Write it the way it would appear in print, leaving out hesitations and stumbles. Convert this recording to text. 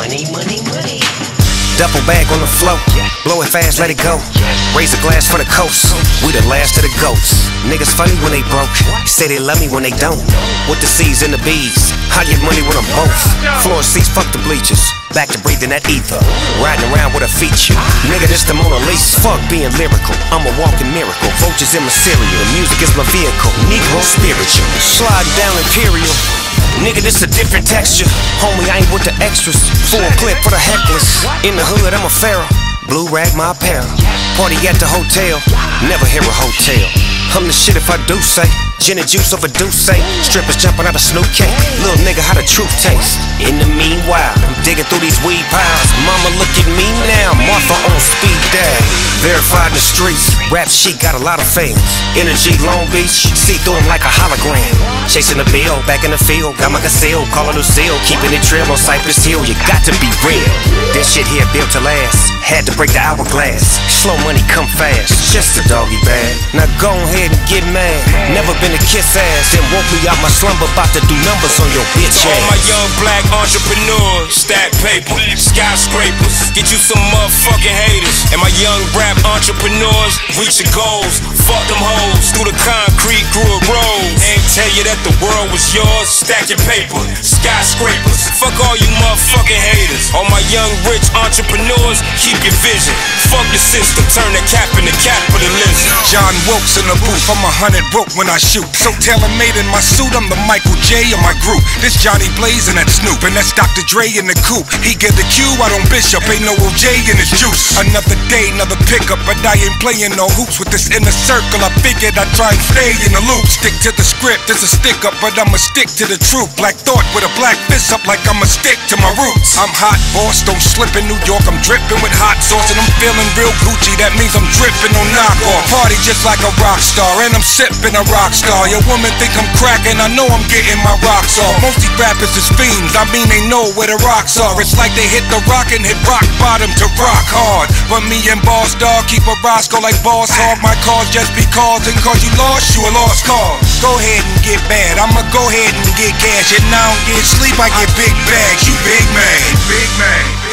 Money, money, money. Duffel bag on the float, blow it fast, let it go. Raise a glass for the coast, we the last of the goats. Niggas funny when they broke, say they love me when they don't. With the C's and the B's, I get money when I'm both. Floor seats, fuck the bleachers, back to breathing that ether. Riding around with a feature, nigga this the Mona Lisa. Fuck being lyrical, I'm a walking miracle. Vultures in my cereal, music is my vehicle. Negro spiritual, sliding down Imperial. Nigga, this a different texture. Homie, I ain't with the extras. Full clip for the hecklers. In the hood, I'm a pharaoh. Blue rag my apparel. Party at the hotel. Never hear a hotel. I'm the shit if I do say. Gin and juice over Douce. Strippers jumping out of Snoop cake. Little nigga, how the truth tastes. In the meanwhile, I'm digging through these weed piles. Mama, look at me now. Martha on speed dial. Verified in the streets. Rap shit got a lot of fans. Energy Long Beach. See through him like a hologram. Chasing the bill, back in the field. Got my Gazelle, calling Lucille. Keeping it trail on Cypress Hill. You got to be real. This shit here built to last. Had to break the hourglass. Slow money come fast. Just a doggy bag. Now go ahead and get mad. Never been a kiss ass. Then woke me out my slumber. About to do numbers on your bitch ass. All my young black entrepreneurs. Stack paper, skyscrapers. Get you some motherfucking haters. And my young rap entrepreneurs. Reach your goals. Fuck them hoes. Through the concrete, grew a rose. Ain't tell you that the world was yours. Stack your paper, skyscrapers. Fuck all you motherfucking haters. All my young rich entrepreneurs. Keep your vision. Fuck the system. Turn the cap into capitalism. John Wilkes in the booth. I'm 100 broke when I shoot. So tailor-made in my suit. I'm the Michael J of my group. This Johnny Blaze and that Snoop. And that's Dr. Dre in the coupe. He get the cue. I don't Bishop. Ain't no OJ in his juice. Another day, another pickup. But I ain't playing no hoops with this inner circle. I figured I'd try and stay in the loop. Stick to the script. It's a stick up. But I'ma stick to the truth. Black thought with a black fist up. Like I'ma stick to my roots. I'm hot, boss. Don't slip in New York. I'm dripping with hot sauce. And I'm feeling real Gucci. That means I'm dripping on knockoff. Party just like a rock star. And I'm sipping a rock star. Your woman think I'm cracking. I know I'm getting my rocks off. Most these rappers is fiends. I mean they know where the rocks are. It's like they hit the rock and hit rock bottom to rock hard. But me and Boss Dog keep a Roscoe like Boss Hog. My cause just because. And cause you a lost cause. Go ahead and get bad. I'ma go ahead and get cash. And I don't get sleep. I get big bags. You big man. Big man.